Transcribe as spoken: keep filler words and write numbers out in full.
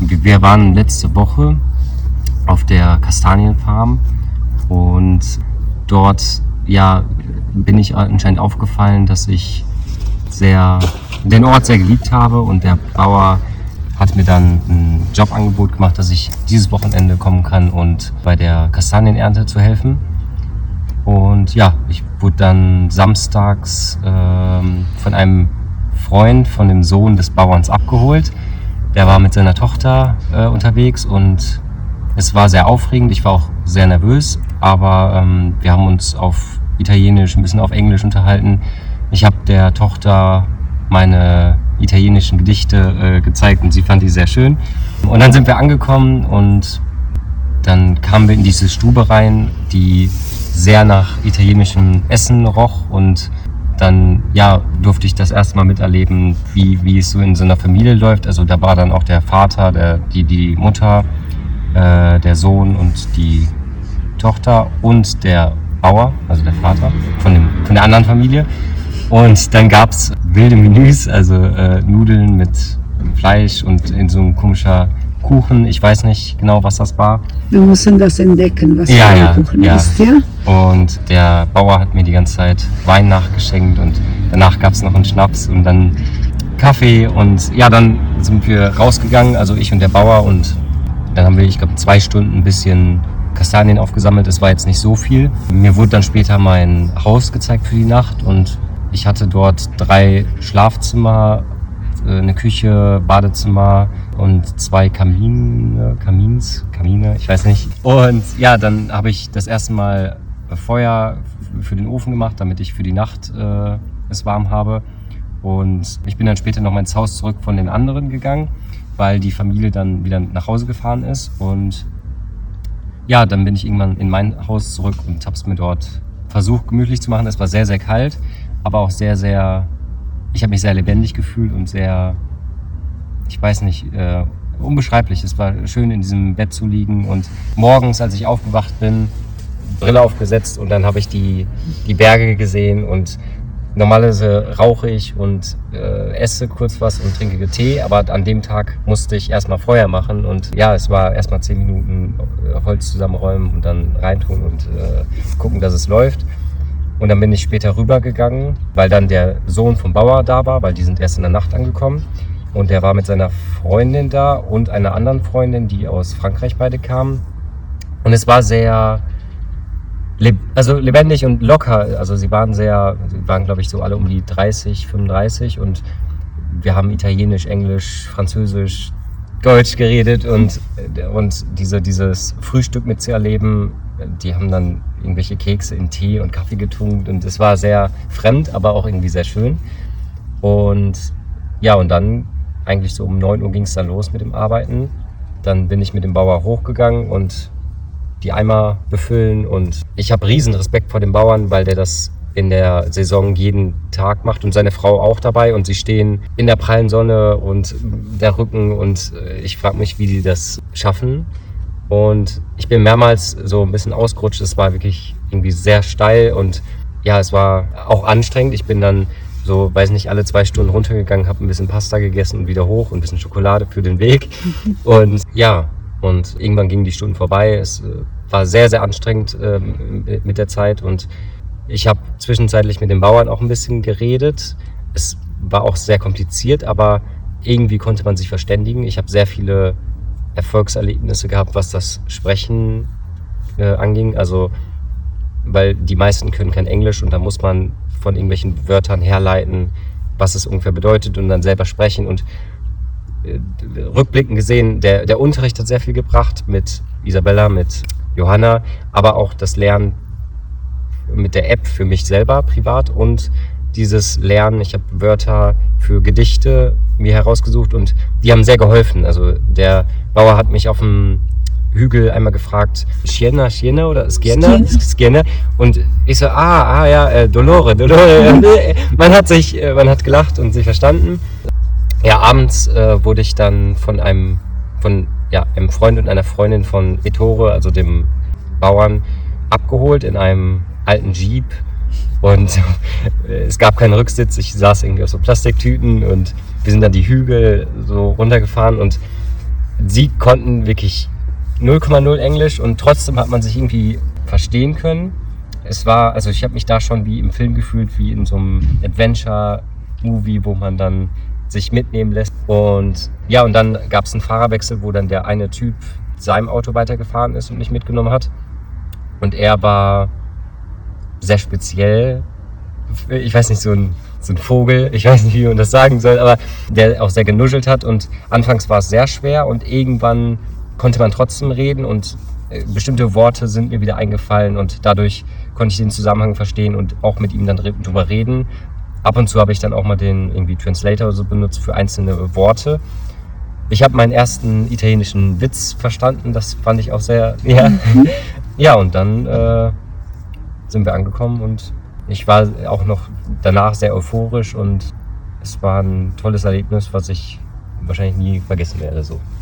wir waren letzte Woche auf der Kastanienfarm und dort ja, bin ich anscheinend aufgefallen, dass ich sehr, den Ort sehr geliebt habe und der Bauer hat mir dann ein Jobangebot gemacht, dass ich dieses Wochenende kommen kann und bei der Kastanienernte zu helfen. Und ja, ich wurde dann samstags ähm, von einem Freund, von dem Sohn des Bauerns abgeholt. Der war mit seiner Tochter äh, unterwegs und es war sehr aufregend. Ich war auch sehr nervös, aber ähm, wir haben uns auf Italienisch, ein bisschen auf Englisch unterhalten. Ich habe der Tochter meine italienischen Gedichte äh, gezeigt und sie fand die sehr schön. Und dann sind wir angekommen und dann kamen wir in diese Stube rein, die sehr nach italienischem Essen roch und dann ja, durfte ich das erste Mal miterleben, wie, wie es so in so einer Familie läuft. Also da war dann auch der Vater, der, die, die Mutter, äh, der Sohn und die Tochter und der Bauer, also der Vater von, dem, von der anderen Familie. Und dann gab es wilde Menüs, also äh, Nudeln mit Fleisch und in so ein komischer Kuchen. Ich weiß nicht genau, was das war. Wir müssen das entdecken, was ja, für ein ja, Kuchen ja. ist, ja? Und der Bauer hat mir die ganze Zeit Wein nachgeschenkt und danach gab es noch einen Schnaps und dann Kaffee. Und ja, dann sind wir rausgegangen, also ich und der Bauer. Und dann haben wir, ich glaube, zwei Stunden ein bisschen Kastanien aufgesammelt. Es war jetzt nicht so viel. Mir wurde dann später mein Haus gezeigt für die Nacht und ich hatte dort drei Schlafzimmer, eine Küche, Badezimmer und zwei Kamine, Kamins, Kamine, ich weiß nicht. Und ja, dann habe ich das erste Mal Feuer für den Ofen gemacht, damit ich für die Nacht äh, es warm habe. Und ich bin dann später noch mal ins Haus zurück von den anderen gegangen, weil die Familie dann wieder nach Hause gefahren ist. Und ja, dann bin ich irgendwann in mein Haus zurück und habe es mir dort versucht, gemütlich zu machen. Es war sehr, sehr kalt, aber auch sehr, sehr, ich habe mich sehr lebendig gefühlt und sehr, ich weiß nicht, äh, unbeschreiblich. Es war schön, in diesem Bett zu liegen und morgens, als ich aufgewacht bin, Brille aufgesetzt und dann habe ich die, die Berge gesehen und normalerweise rauche ich und äh, esse kurz was und trinke Tee, aber an dem Tag musste ich erstmal Feuer machen und ja, es war erstmal zehn Minuten Holz zusammenräumen und dann reintun und äh, gucken, dass es läuft. Und dann bin ich später rübergegangen, weil dann der Sohn vom Bauer da war, weil die sind erst in der Nacht angekommen. Und der war mit seiner Freundin da und einer anderen Freundin, die aus Frankreich beide kamen. Und es war sehr leb- also lebendig und locker. Also sie waren sehr, sie waren glaube ich so alle um die dreißig, fünfunddreißig und wir haben Italienisch, Englisch, Französisch, Deutsch geredet und, und diese, dieses Frühstück mit zu erleben, die haben dann irgendwelche Kekse in Tee und Kaffee getunkt und es war sehr fremd, aber auch irgendwie sehr schön. Und ja, und dann eigentlich so um neun Uhr ging es dann los mit dem Arbeiten. Dann bin ich mit dem Bauer hochgegangen und die Eimer befüllen und ich habe riesen Respekt vor dem Bauern, weil der das in der Saison jeden Tag macht und seine Frau auch dabei und sie stehen in der prallen Sonne und der Rücken und ich frage mich, wie die das schaffen. Und ich bin mehrmals so ein bisschen ausgerutscht, es war wirklich irgendwie sehr steil und ja, es war auch anstrengend. Ich bin dann so, weiß nicht, alle zwei Stunden runtergegangen, habe ein bisschen Pasta gegessen und wieder hoch und ein bisschen Schokolade für den Weg. Und ja, und irgendwann gingen die Stunden vorbei. Es war sehr, sehr anstrengend ähm, mit der Zeit und ich habe zwischenzeitlich mit den Bauern auch ein bisschen geredet. Es war auch sehr kompliziert, aber irgendwie konnte man sich verständigen. Ich habe sehr viele Erfolgserlebnisse gehabt, was das Sprechen äh, anging. Also, weil die meisten können kein Englisch und da muss man von irgendwelchen Wörtern herleiten, was es ungefähr bedeutet und dann selber sprechen. Und äh, rückblickend gesehen, der, der Unterricht hat sehr viel gebracht mit Isabella, mit Johanna, aber auch das Lernen mit der App für mich selber privat und dieses Lernen, ich habe Wörter für Gedichte mir herausgesucht und die haben sehr geholfen. Also der Bauer hat mich auf dem Hügel einmal gefragt, Schiena, Schiena oder Schiena? Schiena. Und ich so, ah, ah ja, äh, Dolore, Dolore. man hat sich, äh, man hat gelacht und sich verstanden. Ja, abends äh, wurde ich dann von einem, von ja, einem Freund und einer Freundin von Ettore, also dem Bauern, abgeholt in einem alten Jeep. Und es gab keinen Rücksitz, ich saß irgendwie auf so Plastiktüten und wir sind dann die Hügel so runtergefahren und sie konnten wirklich null Komma null Englisch und trotzdem hat man sich irgendwie verstehen können. Es war, also ich habe mich da schon wie im Film gefühlt, wie in so einem Adventure-Movie, wo man dann sich mitnehmen lässt. Und ja, und dann gab es einen Fahrerwechsel, wo dann der eine Typ seinem Auto weitergefahren ist und mich mitgenommen hat. Und er war sehr speziell. Ich weiß nicht, so ein, so ein Vogel, ich weiß nicht, wie man das sagen soll, aber der auch sehr genuschelt hat. Und anfangs war es sehr schwer und irgendwann konnte man trotzdem reden und bestimmte Worte sind mir wieder eingefallen und dadurch konnte ich den Zusammenhang verstehen und auch mit ihm dann drüber reden. Ab und zu habe ich dann auch mal den irgendwie Translator oder so benutzt für einzelne Worte. Ich habe meinen ersten italienischen Witz verstanden, das fand ich auch sehr, ja. Ja, und dann äh, sind wir angekommen und ich war auch noch danach sehr euphorisch und es war ein tolles Erlebnis, was ich wahrscheinlich nie vergessen werde. So.